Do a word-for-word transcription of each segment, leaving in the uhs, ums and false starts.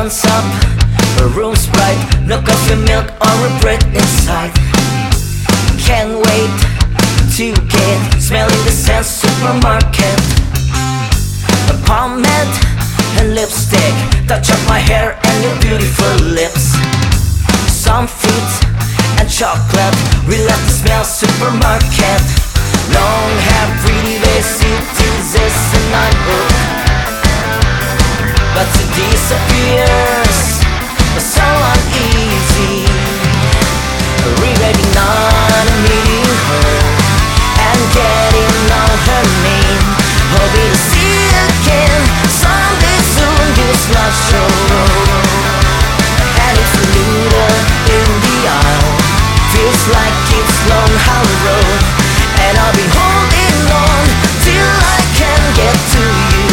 sun's up, the room's bright, no coffee, milk or a bread inside. Can't wait to get smelling the scent supermarket. A pomade and lipstick, touch up my hair and your beautiful lips. Some fruit and chocolate, we love the smell supermarket. Long hair, pretty waist, cities is an neighborhood, but it disappears so uneasy. Regretting not meeting her and getting to know her name. Hoping to see you again someday soon. This love show, and it's a noodle in the aisle. Feels like it's long hollow road, and I'll be holding on till I can get to you.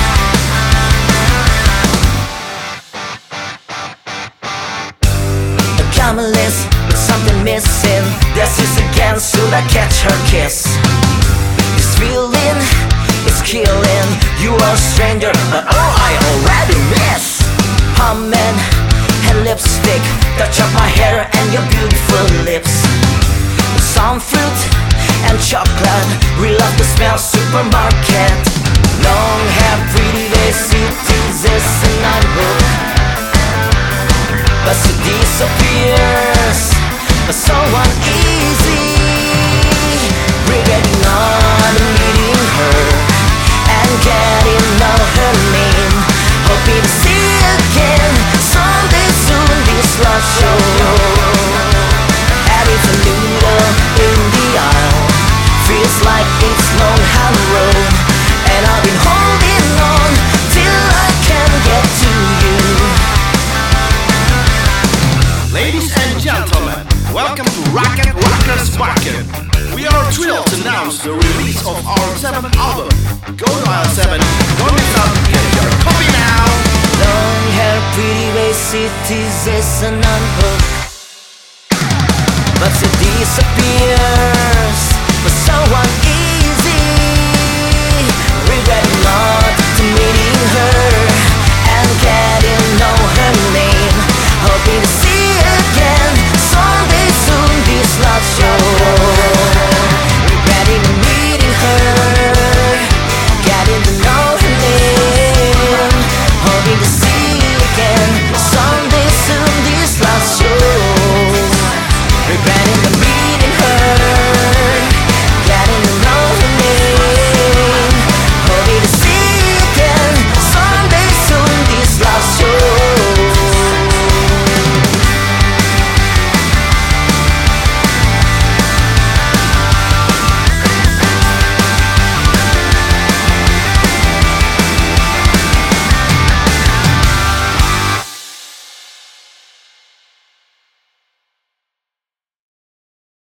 A camelist with something missing. This is again, should I catch her kiss? This feeling is killing. You are a stranger, but oh, I already miss. Pomade and lipstick, touch up my hair and your beautiful lips. Some fruit and chocolate, we love the smell supermarket. Long hair, pretty waist, cities is a neighborhood, but it disappears so uneasy. Regretting not meeting her and getting to know her name. Hoping to see you again someday soon. This love show, and it's a noodle in the aisle. Feels like it's long hollow road, and I've been holding on till I can get to you. Ladies and gentlemen, welcome to Rocket Rockers Market. We are thrilled to announce the release of our seventh album. Go to aisle seven, don't miss out, get your copy now. Long hair, pretty waist, cities is an unhook, but it disappears